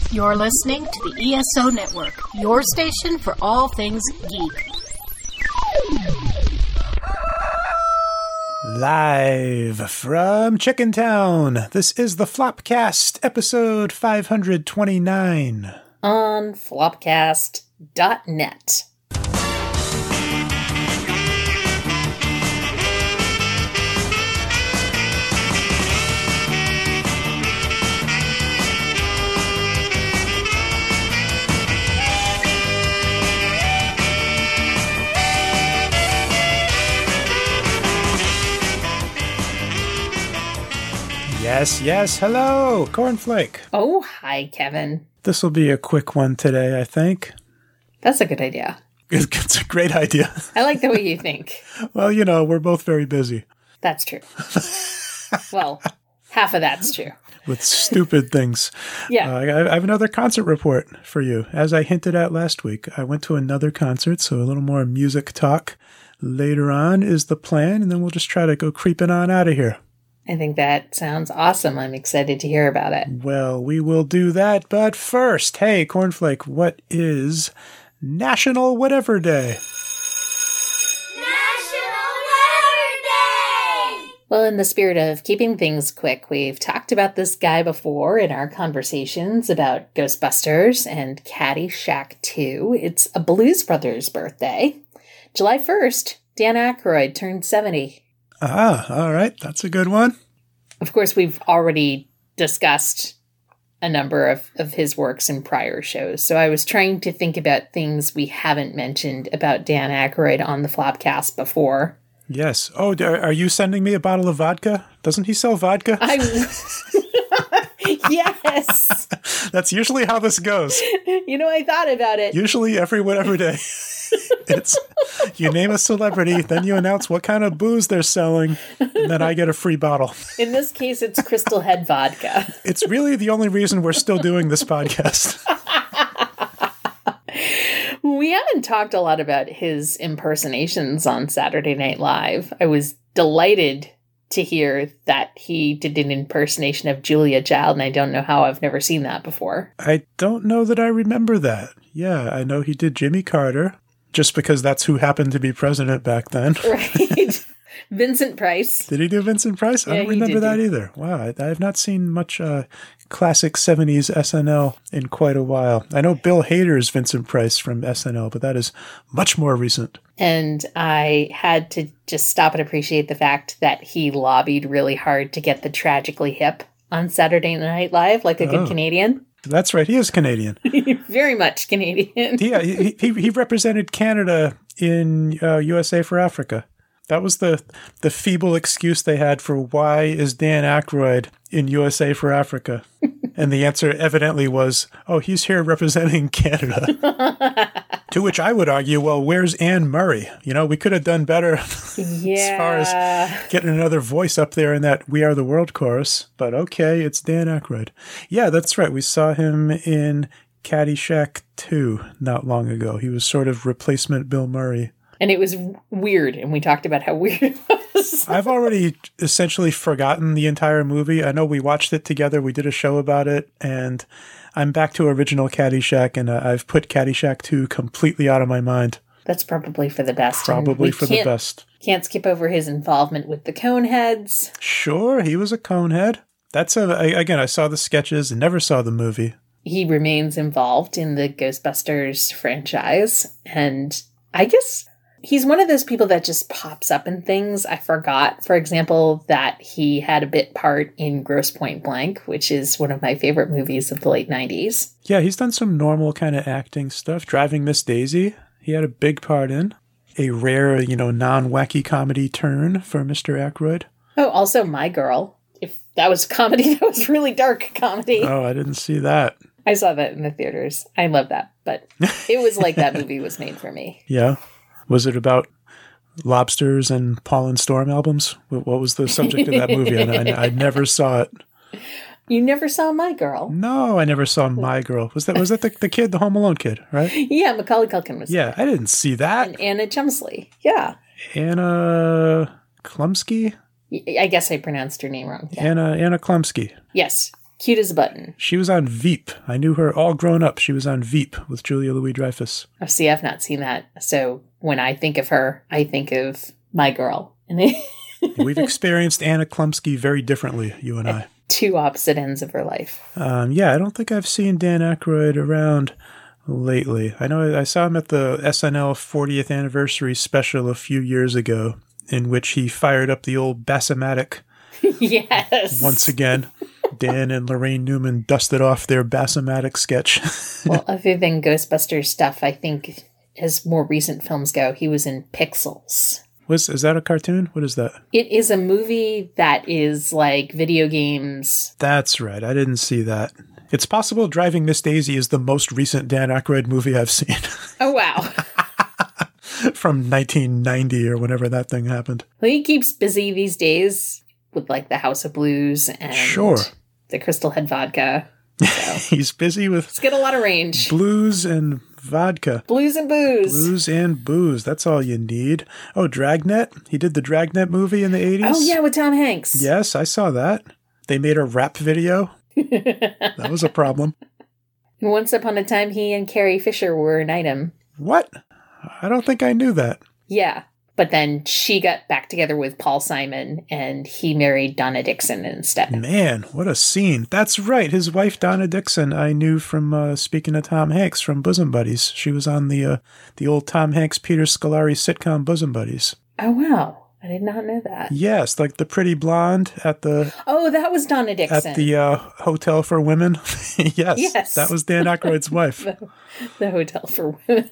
You're listening to the ESO Network, your station for all things geek. Live from Chicken Town, this is the Flopcast, episode 529. On flopcast.net. Yes, hello, Cornflake. Oh, hi, Kevin. This will be a quick one today, I think. That's a good idea. It's a great idea. I like the way you think. Well, you know, we're both very busy. That's true. Well, half of that's true. With stupid things. Yeah. I have another concert report for you. As I hinted at last week, I went to another concert, so a little more music talk later on is the plan, and then we'll just try to go creeping on out of here. I think that sounds awesome. I'm excited to hear about it. Well, we will do that, but first, hey, Cornflake, what is National Whatever Day? National Whatever Day! Well, in the spirit of keeping things quick, we've talked about this guy before in our conversations about Ghostbusters and Caddyshack 2. It's a Blues Brothers birthday. July 1st, Dan Aykroyd turned 70. Ah, all right. That's a good one. Of course, we've already discussed a number of his works in prior shows, so I was trying to think about things we haven't mentioned about Dan Aykroyd on the Flopcast before. Yes. Oh, are you sending me a bottle of vodka? Doesn't he sell vodka? Yes! That's usually how this goes. You know, I thought about it. Usually every whatever day. It's you name a celebrity, then you announce what kind of booze they're selling, and then I get a free bottle. In this case, it's Crystal Head vodka. It's really the only reason we're still doing this podcast. We haven't talked a lot about his impersonations on Saturday Night Live. I was delighted to hear that he did an impersonation of Julia Child, and I don't know how. I've never seen that before. I don't know that I remember that. Yeah, I know he did Jimmy Carter, just because that's who happened to be president back then. Right. Vincent Price. Did he do Vincent Price? I don't remember that either. Wow, I have not seen much classic 70s SNL in quite a while. I know Bill Hader's Vincent Price from SNL, but that is much more recent. And I had to just stop and appreciate the fact that he lobbied really hard to get the Tragically Hip on Saturday Night Live, like a good Canadian. That's right. He is Canadian. Very much Canadian. Yeah, he represented Canada in USA for Africa. That was the feeble excuse they had for why is Dan Aykroyd in USA for Africa. And the answer evidently was, oh, he's here representing Canada. To which I would argue, well, where's Anne Murray? You know, we could have done better as far as getting another voice up there in that We Are the World chorus. But okay, it's Dan Aykroyd. Yeah, that's right. We saw him in Caddyshack 2 not long ago. He was sort of replacement Bill Murray. And it was weird, and we talked about how weird it was. I've already essentially forgotten the entire movie. I know we watched it together. We did a show about it, and I'm back to original Caddyshack, and I've put Caddyshack 2 completely out of my mind. That's probably for the best. Probably for the best. Can't skip over his involvement with the Coneheads. Sure, he was a Conehead. Again, I saw the sketches and never saw the movie. He remains involved in the Ghostbusters franchise, and I guess he's one of those people that just pops up in things. I forgot, for example, that he had a bit part in Grosse Pointe Blank, which is one of my favorite movies of the late 90s. Yeah, he's done some normal kind of acting stuff. Driving Miss Daisy, he had a big part in. A rare, non-wacky comedy turn for Mr. Aykroyd. Oh, also My Girl. If that was comedy, that was really dark comedy. Oh, I didn't see that. I saw that in the theaters. I love that, but it was like that movie was made for me. Yeah. Was it about lobsters and Paul and Storm albums? What was the subject of that movie? I never saw it. You never saw My Girl? No, I never saw My Girl. Was that the kid, the Home Alone kid, right? Yeah, Macaulay Culkin was there. I didn't see that. And Anna Chumsley. Yeah. Anna Klumsky? I guess I pronounced her name wrong. Yeah. Anna Klumsky. Yes. Cute as a button. She was on Veep. I knew her all grown up. She was on Veep with Julia Louis-Dreyfus. Oh, see, I've not seen that. So when I think of her, I think of my girl. We've experienced Anna Klumsky very differently, you and I. Two opposite ends of her life. Yeah, I don't think I've seen Dan Aykroyd around lately. I know I saw him at the SNL 40th anniversary special a few years ago, in which he fired up the old Bassomatic. Yes. Once again, Dan and Lorraine Newman dusted off their Bassomatic sketch. Well, other than Ghostbusters stuff, I think as more recent films go, he was in Pixels. Is that a cartoon? What is that? It is a movie that is like video games. That's right. I didn't see that. It's possible Driving Miss Daisy is the most recent Dan Aykroyd movie I've seen. Oh, wow. From 1990 or whenever that thing happened. Well, he keeps busy these days with like the House of Blues and Sure. the Crystal Head Vodka. So. He's busy with He's got a lot of range. blues and vodka. Blues and booze. Blues and booze. That's all you need. Oh, Dragnet. He did the Dragnet movie in the 80s. Oh, yeah, with Tom Hanks. Yes, I saw that. They made a rap video. That was a problem. And once upon a time, he and Carrie Fisher were an item. What? I don't think I knew that. Yeah. But then she got back together with Paul Simon, and he married Donna Dixon instead. Man, what a scene. That's right. His wife, Donna Dixon, I knew from, speaking of Tom Hanks, from Bosom Buddies. She was on the old Tom Hanks, Peter Scolari sitcom Bosom Buddies. Oh, wow. I did not know that. Yes, like the pretty blonde at the... Oh, that was Donna Dixon. At the Hotel for Women. Yes. That was Dan Aykroyd's wife. The Hotel for Women.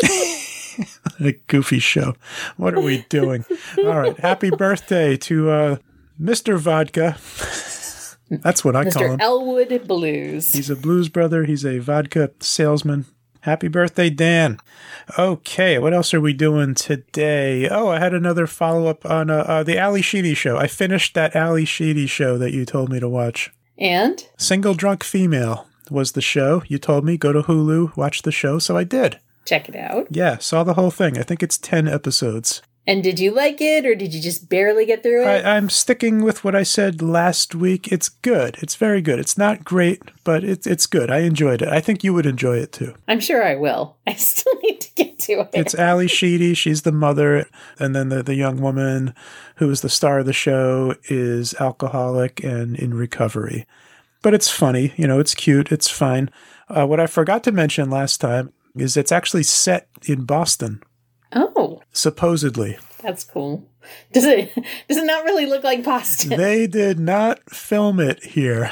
A goofy show. What are we doing? All right. Happy birthday to Mr. Vodka. That's what I call him. Mr. Elwood Blues. He's a blues brother. He's a vodka salesman. Happy birthday, Dan. Okay, what else are we doing today? Oh, I had another follow-up on the Ali Sheedy show. I finished that Ali Sheedy show that you told me to watch. And? Single Drunk Female was the show. You told me, go to Hulu, watch the show, so I did. Check it out. Yeah, saw the whole thing. I think it's 10 episodes. And did you like it, or did you just barely get through it? I'm sticking with what I said last week. It's good. It's very good. It's not great, but it's good. I enjoyed it. I think you would enjoy it too. I'm sure I will. I still need to get to it. It's Ali Sheedy. She's the mother. And then the young woman who is the star of the show is alcoholic and in recovery. But it's funny. You know, it's cute. It's fine. What I forgot to mention last time is it's actually set in Boston. Oh. Supposedly. That's cool. Does it not really look like Boston? They did not film it here.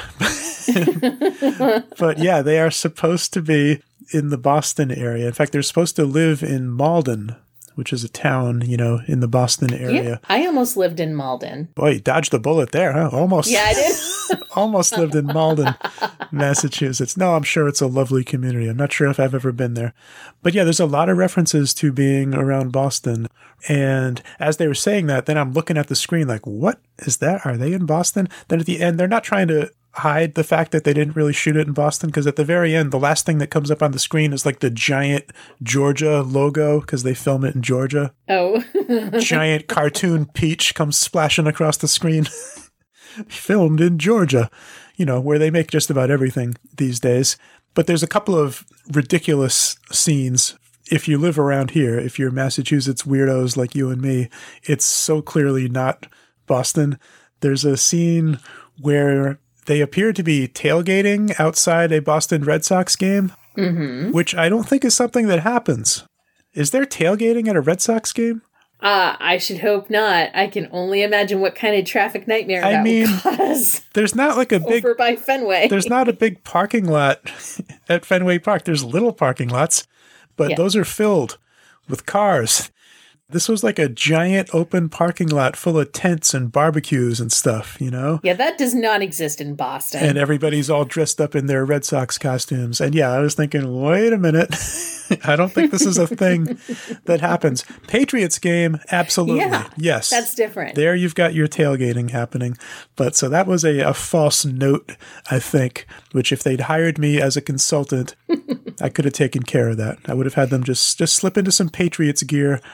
But yeah, they are supposed to be in the Boston area. In fact, they're supposed to live in Malden, which is a town, you know, in the Boston area. Yeah, I almost lived in Malden. Boy, you dodged the bullet there, huh? Almost. Yeah, I did. Almost lived in Malden, Massachusetts. No, I'm sure it's a lovely community. I'm not sure if I've ever been there. But yeah, there's a lot of references to being around Boston. And as they were saying that, then I'm looking at the screen like, what is that? Are they in Boston? Then at the end, they're not trying to hide the fact that they didn't really shoot it in Boston, because at the very end, the last thing that comes up on the screen is like the giant Georgia logo, because they film it in Georgia. Oh. Giant cartoon peach comes splashing across the screen. Filmed in Georgia, you know, where they make just about everything these days. But there's a couple of ridiculous scenes. If you live around here, if you're Massachusetts weirdos like you and me, it's so clearly not Boston. There's a scene where they appear to be tailgating outside a Boston Red Sox game, which I don't think is something that happens. Is there tailgating at a Red Sox game? I should hope not. I can only imagine what kind of traffic nightmare that would cause. There's not like a big... Over by Fenway. There's not a big parking lot at Fenway Park. There's little parking lots, but those are filled with cars. This was like a giant open parking lot full of tents and barbecues and stuff, you know? Yeah, that does not exist in Boston. And everybody's all dressed up in their Red Sox costumes. And yeah, I was thinking, wait a minute. I don't think this is a thing that happens. Patriots game, absolutely. Yeah, yes. That's different. There you've got your tailgating happening. But so that was a false note, I think, which if they'd hired me as a consultant, I could have taken care of that. I would have had them just slip into some Patriots gear this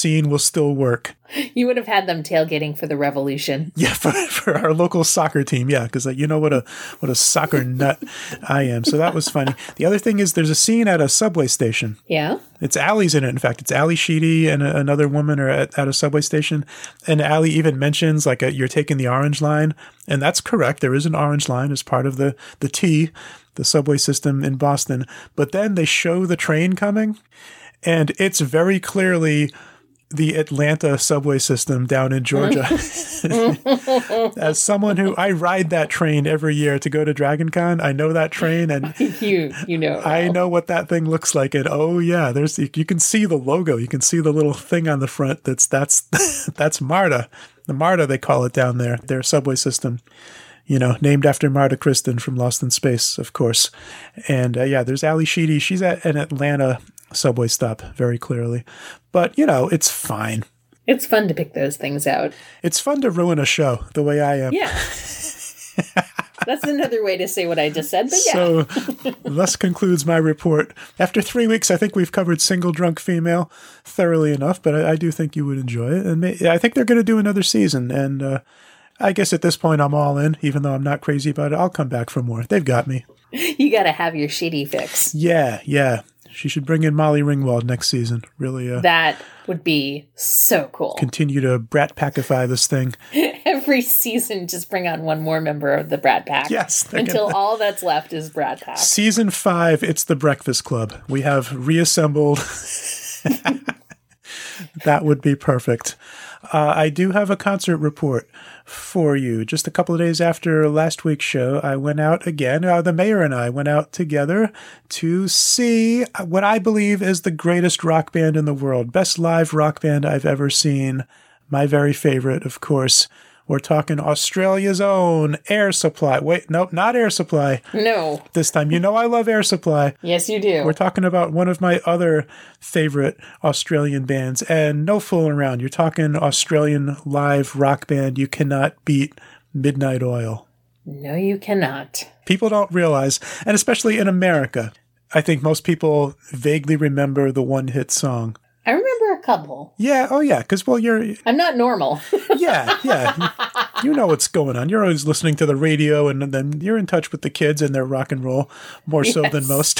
scene will still work. You would have had them tailgating for the revolution. Yeah, for our local soccer team. Yeah, because you know what a soccer nut I am. So that was funny. The other thing is there's a scene at a subway station. Yeah? It's Allie's in it. In fact, it's Allie Sheedy and another woman are at a subway station. And Allie even mentions you're taking the orange line. And that's correct. There is an orange line as part of the T, the subway system in Boston. But then they show the train coming. And it's very clearly the Atlanta subway system down in Georgia. As someone who I ride that train every year to go to DragonCon, I know that train, and you know. I know what that thing looks like. And oh yeah, you can see the logo, you can see the little thing on the front. That's MARTA. The MARTA they call it down there. Their subway system. Named after Marta Kristen from Lost in Space, of course. And there's Allie Sheedy. She's at an Atlanta subway stop, very clearly. But, it's fine. It's fun to pick those things out. It's fun to ruin a show the way I am. Yeah. That's another way to say what I just said, but yeah. So, thus concludes my report. After 3 weeks, I think we've covered Single Drunk Female thoroughly enough, but I do think you would enjoy it. And I think they're going to do another season, and I guess at this point I'm all in, even though I'm not crazy about it. I'll come back for more. They've got me. You got to have your shitty fix. Yeah. She should bring in Molly Ringwald next season. Really. That would be so cool. Continue to Brat Packify this thing. Every season, just bring on one more member of the Brat Pack. Yes. Until all that's left is Brat Pack. Season 5, it's the Breakfast Club. We have reassembled. That would be perfect. I do have a concert report for you. Just a couple of days after last week's show, I went out again. The mayor and I went out together to see what I believe is the greatest rock band in the world. Best live rock band I've ever seen. My very favorite, of course. We're talking Australia's own Air Supply. Wait, nope, not Air Supply. No. This time. I love Air Supply. Yes, you do. We're talking about one of my other favorite Australian bands. And no fooling around. You're talking Australian live rock band. You cannot beat Midnight Oil. No, you cannot. People don't realize, and especially in America, I think most people vaguely remember the one-hit song. I remember a couple. Yeah. Oh, yeah. Because, I'm not normal. Yeah. You know what's going on. You're always listening to the radio, and then you're in touch with the kids and their rock and roll more so than most.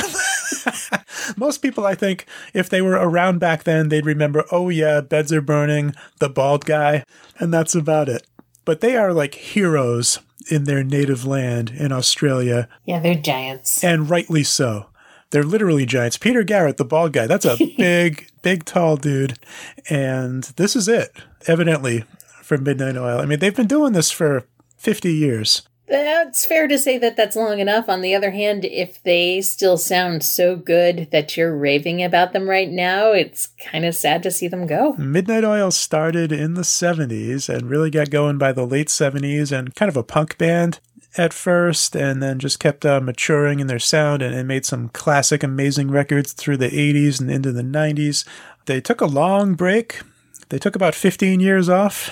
Most people, I think, if they were around back then, they'd remember, oh, yeah, Beds Are Burning, The Bald Guy, and that's about it. But they are like heroes in their native land in Australia. Yeah, they're giants. And rightly so. They're literally giants. Peter Garrett, the bald guy, that's a big, tall dude. And this is it, evidently, for Midnight Oil. I mean, they've been doing this for 50 years. That's fair to say that that's long enough. On the other hand, if they still sound so good that you're raving about them right now, it's kind of sad to see them go. Midnight Oil started in the 70s and really got going by the late 70s, and kind of a punk band at first, and then just kept maturing in their sound and made some classic, amazing records through the 80s and into the 90s. They took a long break. They took about 15 years off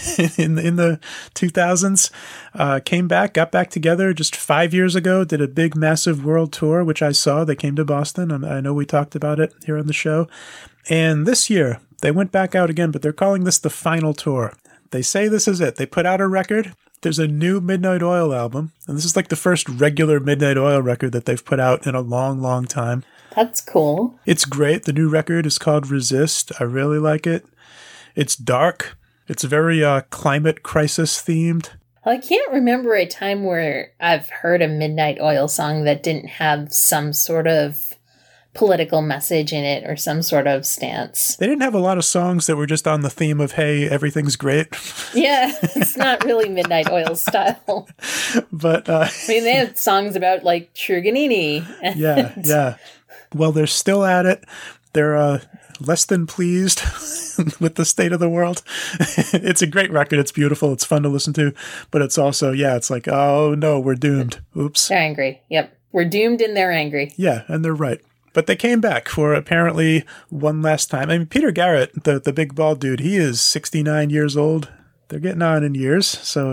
in the 2000s, came back, got back together just 5 years ago, did a big, massive world tour, which I saw. They came to Boston. I know we talked about it here on the show. And this year, they went back out again, but they're calling this the final tour. They say this is it. They put out a record. There's a new Midnight Oil album, and this is like the first regular Midnight Oil record that they've put out in a long, long time. That's cool. It's great. The new record is called Resist. I really like it. It's dark. It's very climate crisis themed. Well, I can't remember a time where I've heard a Midnight Oil song that didn't have some sort of political message in it or some sort of stance. They didn't have a lot of songs that were just on the theme of, hey, everything's great. Yeah, it's not really Midnight Oil style. But I mean, they had songs about like Truganini. Yeah. Well, they're still at it. They're less than pleased with the state of the world. It's a great record. It's beautiful. It's fun to listen to. But it's also, it's like, oh no, we're doomed. Oops. They're angry. Yep. We're doomed and they're angry. Yeah, and they're right. But they came back for apparently one last time. I mean, Peter Garrett, the big bald dude, he is 69 years old. They're getting on in years. So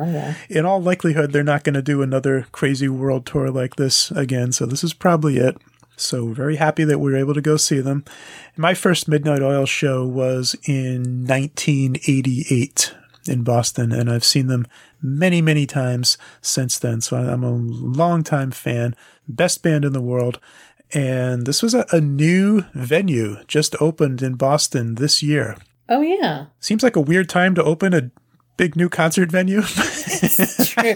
in all likelihood, they're not going to do another crazy world tour like this again. So this is probably it. So very happy that we were able to go see them. My first Midnight Oil show was in 1988 in Boston, and I've seen them many, many times since then. So I'm a longtime fan, best band in the world. And this was a new venue, just opened in Boston this year. Oh, yeah. Seems like a weird time to open a big new concert venue. It's true.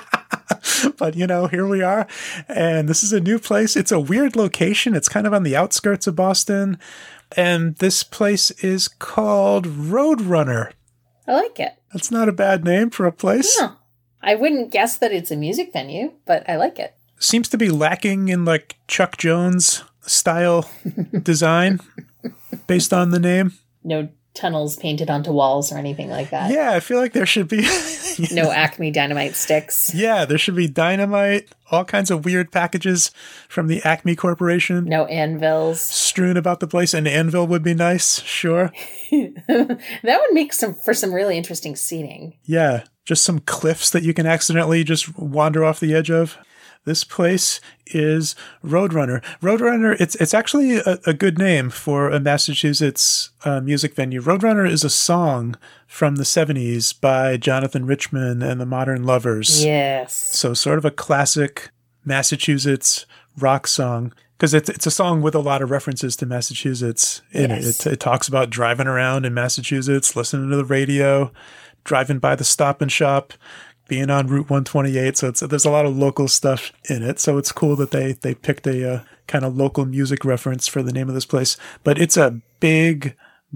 But, here we are. And this is a new place. It's a weird location. It's kind of on the outskirts of Boston. And this place is called Roadrunner. I like it. That's not a bad name for a place. No. I wouldn't guess that it's a music venue, but I like it. Seems to be lacking in like Chuck Jones style design based on the name. No tunnels painted onto walls or anything like that. Yeah, I feel like there should be... No Acme Dynamite sticks. Yeah, there should be dynamite, all kinds of weird packages from the Acme Corporation. No anvils. Strewn about the place. An anvil would be nice, sure. That would make for some really interesting seating. Yeah, just some cliffs that you can accidentally just wander off the edge of. This place is Roadrunner. Roadrunner, it's actually a good name for a Massachusetts music venue. Roadrunner is a song from the 70s by Jonathan Richman and the Modern Lovers. Yes. So sort of a classic Massachusetts rock song, because it's a song with a lot of references to Massachusetts in it. It talks about driving around in Massachusetts, listening to the radio, driving by the Stop and Shop, being on Route 128. So there's a lot of local stuff in it. So it's cool that they picked a kind of local music reference for the name of this place. But it's a big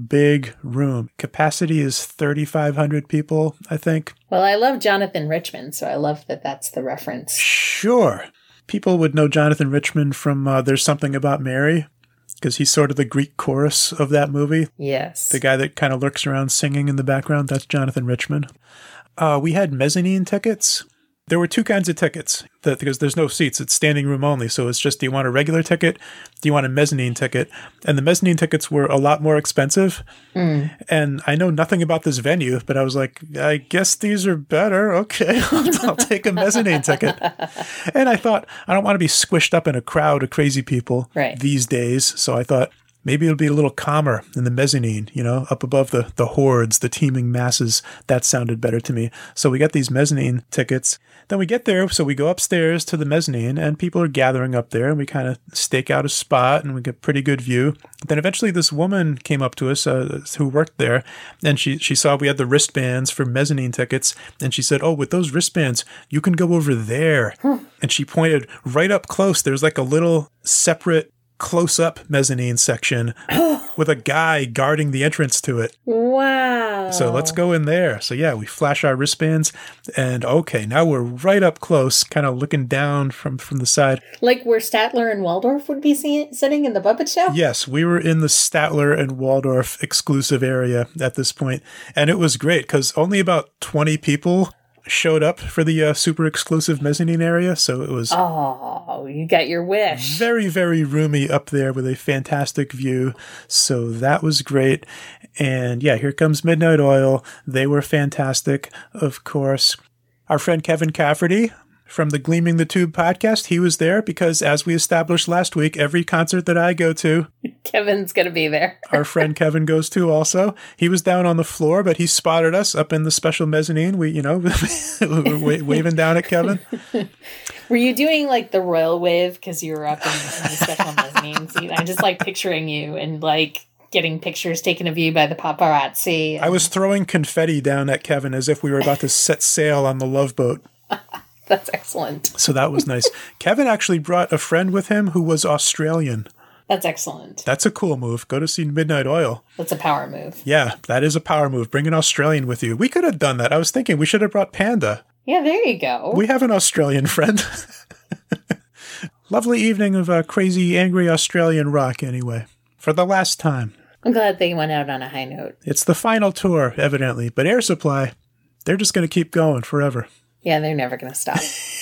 room. Capacity is 3,500 people, I think. Well, I love Jonathan Richman, so I love that that's the reference. Sure. People would know Jonathan Richman from There's Something About Mary, because he's sort of the Greek chorus of that movie. Yes. The guy that kind of lurks around singing in the background, that's Jonathan Richman. We had mezzanine tickets. There were two kinds of tickets because there's no seats. It's standing room only. So it's just, do you want a regular ticket? Do you want a mezzanine ticket? And the mezzanine tickets were a lot more expensive. And I know nothing about this venue, but I was like, I guess these are better. Okay, I'll take a mezzanine ticket. And I thought, I don't want to be squished up in a crowd of crazy people these days. So I thought, maybe it'll be a little calmer in the mezzanine, up above the hordes, the teeming masses. That sounded better to me. So we got these mezzanine tickets. Then we get there, so we go upstairs to the mezzanine, and people are gathering up there, and we kind of stake out a spot, and we get pretty good view. Then eventually this woman came up to us who worked there, and she saw we had the wristbands for mezzanine tickets, and she said, oh, with those wristbands, you can go over there. And she pointed right up close. There's like a little separate close-up mezzanine section with a guy guarding the entrance to it. Wow. So let's go in there. So yeah, we flash our wristbands, and okay, now we're right up close, kind of looking down from the side. Like where Statler and Waldorf would be sitting in the puppet show? Yes, we were in the Statler and Waldorf exclusive area at this point, and it was great because only about 20 people showed up for the super exclusive mezzanine area, so it was you got your wish. Very, very roomy up there with a fantastic view, so that was great. And yeah, here comes Midnight Oil. They were fantastic, of course. Our friend Kevin Cafferty from the Gleaming the Tube podcast, he was there because, as we established last week, every concert that I go to, Kevin's going to be there. Our friend Kevin goes to also. He was down on the floor, but he spotted us up in the special mezzanine. We were waving down at Kevin. Were you doing like the royal wave because you were up in the special mezzanine seat? I'm just like picturing you and like getting pictures taken of you by the paparazzi. I was throwing confetti down at Kevin as if we were about to set sail on the Love Boat. That's excellent. So that was nice. Kevin actually brought a friend with him who was Australian. That's excellent. That's a cool move. Go to see Midnight Oil. That's a power move. Yeah, that is a power move. Bring an Australian with you. We could have done that. I was thinking we should have brought Panda. Yeah, there you go. We have an Australian friend. Lovely evening of crazy, angry Australian rock anyway. For the last time. I'm glad they went out on a high note. It's the final tour, evidently. But Air Supply, they're just going to keep going forever. Yeah, they're never going to stop.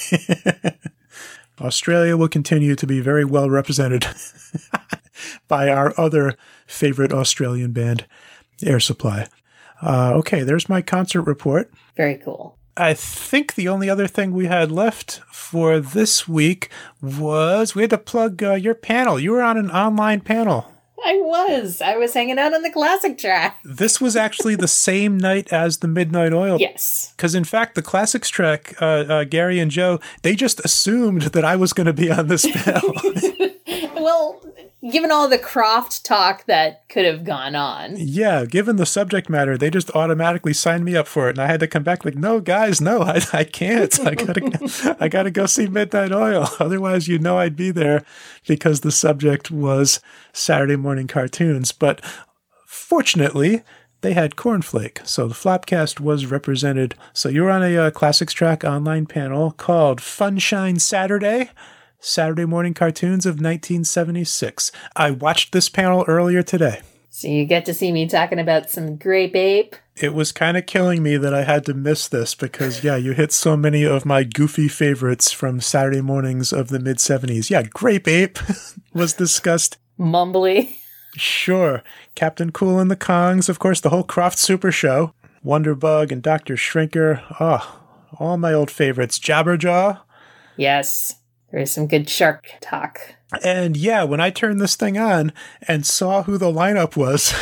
Australia will continue to be very well represented by our other favorite Australian band, Air Supply. Okay, there's my concert report. Very cool. I think the only other thing we had left for this week was we had to plug your panel. You were on an online panel. I was hanging out on the classic track. This was actually the same night as the Midnight Oil. Yes. Because in fact, the classics track, Gary and Joe, they just assumed that I was going to be on this panel. Well, given all the Croft talk that could have gone on. Yeah, given the subject matter, they just automatically signed me up for it. And I had to come back like, no, guys, no, I can't. I gotta go see Midnight Oil. Otherwise, I'd be there because the subject was Saturday morning cartoons. But fortunately, they had Cornflake. So the Flopcast was represented. So you were on a Classics Track online panel called Funshine Saturday morning cartoons of 1976. I watched this panel earlier today. So you get to see me talking about some Grape Ape. It was kind of killing me that I had to miss this because, yeah, you hit so many of my goofy favorites from Saturday mornings of the mid-70s. Yeah, Grape Ape was discussed. Mumbly. Sure. Captain Cool and the Kongs, of course, the whole Croft Super Show. Wonderbug and Dr. Shrinker. Oh, all my old favorites. Jabberjaw. Yes. There is some good shark talk. And yeah, when I turned this thing on and saw who the lineup was,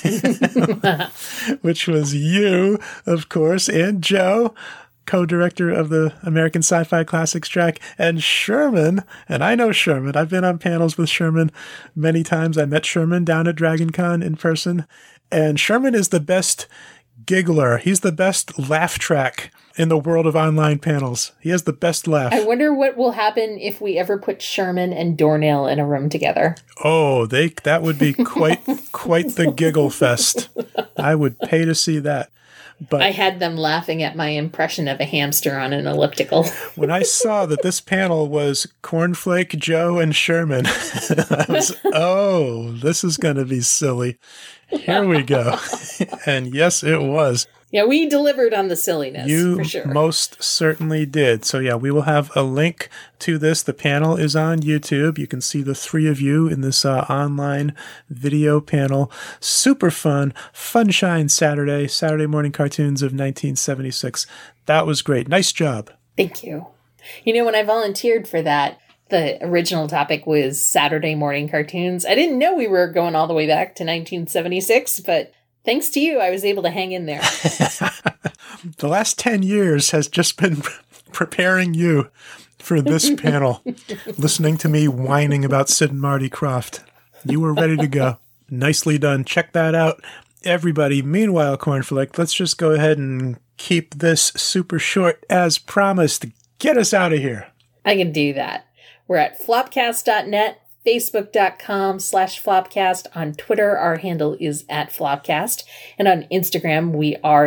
which was you, of course, and Joe, co-director of the American Sci-Fi Classics track, and Sherman. And I know Sherman. I've been on panels with Sherman many times. I met Sherman down at DragonCon in person. And Sherman is the best giggler. He's the best laugh track in the world of online panels. He has the best laugh. I wonder what will happen if we ever put Sherman and Dornell in a room together. Oh, that would be quite the giggle fest. I would pay to see that. But I had them laughing at my impression of a hamster on an elliptical. When I saw that this panel was Cornflake, Joe, and Sherman, I was, this is going to be silly. Here we go. And yes, it was. Yeah, we delivered on the silliness, for sure. You most certainly did. So yeah, we will have a link to this. The panel is on YouTube. You can see the three of you in this online video panel. Super fun. Funshine Saturday morning cartoons of 1976. That was great. Nice job. Thank you. When I volunteered for that, the original topic was Saturday morning cartoons. I didn't know we were going all the way back to 1976, but thanks to you, I was able to hang in there. The last 10 years has just been preparing you for this panel, listening to me whining about Sid and Marty Krofft. You were ready to go. Nicely done. Check that out, everybody. Meanwhile, Cornflake, let's just go ahead and keep this super short as promised. Get us out of here. I can do that. We're at flopcast.net. Facebook.com/Flopcast. On Twitter, our handle is @Flopcast. And on Instagram, we are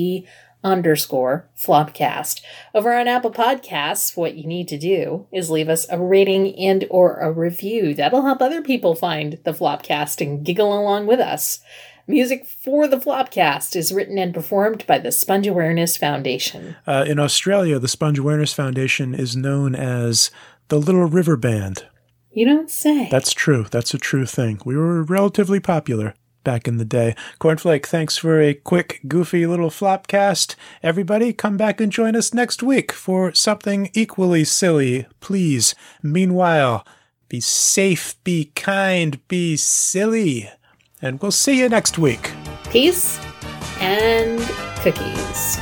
_Flopcast. Over on Apple Podcasts, what you need to do is leave us a rating and or a review. That'll help other people find the Flopcast and giggle along with us. Music for the Flopcast is written and performed by the Sponge Awareness Foundation. In Australia, the Sponge Awareness Foundation is known as the Little River Band. You don't say. That's true. That's a true thing. We were relatively popular back in the day. Cornflake, thanks for a quick, goofy little Flopcast. Everybody, come back and join us next week for something equally silly, please. Meanwhile, be safe, be kind, be silly. And we'll see you next week. Peace and cookies.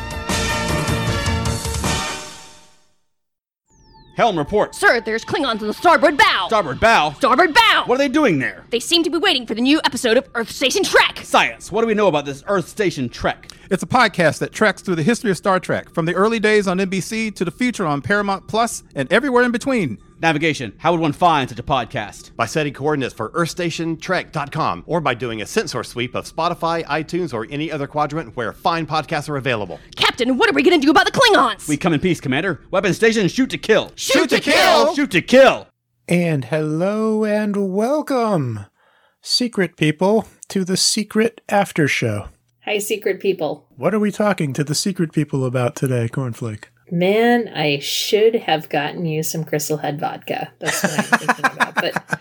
Helm, report. Sir, there's Klingons on the starboard bow. Starboard bow? Starboard bow! What are they doing there? They seem to be waiting for the new episode of Earth Station Trek. Science. What do we know about this Earth Station Trek? It's a podcast that treks through the history of Star Trek, from the early days on NBC to the future on Paramount Plus and everywhere in between. Navigation. How would one find such a podcast? By setting coordinates for earthstationtrek.com or by doing a sensor sweep of Spotify, iTunes, or any other quadrant where fine podcasts are available. Captain, what are we going to do about the Klingons? We come in peace, Commander. Weapon station, shoot to kill. Shoot to kill! Shoot to kill! And hello and welcome, secret people, to the Secret After Show. Hi, secret people. What are we talking to the secret people about today, Cornflake? Man, I should have gotten you some Crystal Head vodka. That's what I'm thinking about. But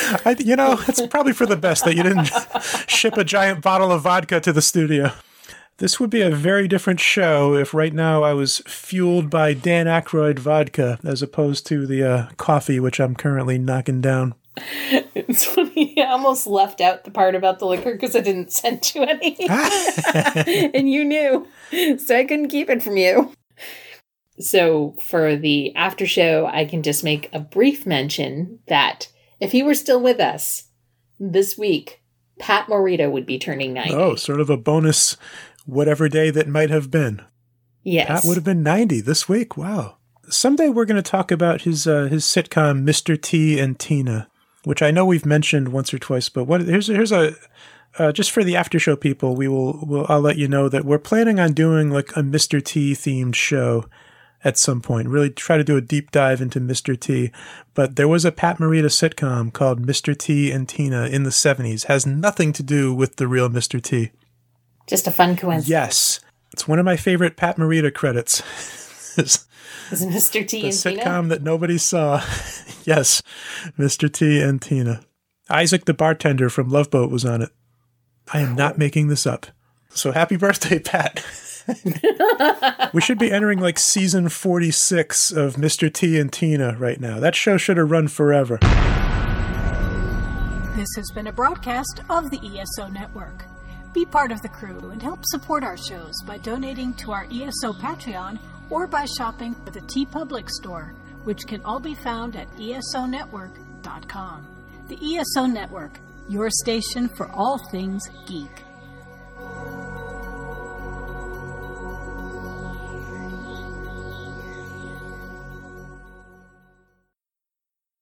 it's probably for the best that you didn't ship a giant bottle of vodka to the studio. This would be a very different show if right now I was fueled by Dan Aykroyd vodka as opposed to the coffee, which I'm currently knocking down. It's funny. I almost left out the part about the liquor because I didn't send you any. And you knew. So I couldn't keep it from you. So for the after show, I can just make a brief mention that if he were still with us this week, Pat Morita would be turning 90. Oh, sort of a bonus whatever day that might have been. Yes. Pat would have been 90 this week. Wow. Someday we're going to talk about his sitcom, Mr. T and Tina, which I know we've mentioned once or twice, but here's a just for the after show people, I'll let you know that we're planning on doing like a Mr. T themed show at some point. Really try to do a deep dive into Mr. T. But there was a Pat Morita sitcom called Mr. T and Tina in the 70s. Has nothing to do with the real Mr. T. Just a fun coincidence. Yes. It's one of my favorite Pat Morita credits. Is it Mr. T and Tina? The sitcom that nobody saw. Yes. Mr. T and Tina. Isaac the bartender from Love Boat was on it. I am not making this up. So happy birthday, Pat. We should be entering like season 46 of Mr. T and Tina right now. That show should have run forever. This has been a broadcast of the ESO Network. Be part of the crew and help support our shows by donating to our ESO Patreon or by shopping at the TeePublic store, which can all be found at esonetwork.com. The ESO Network, your station for all things geek.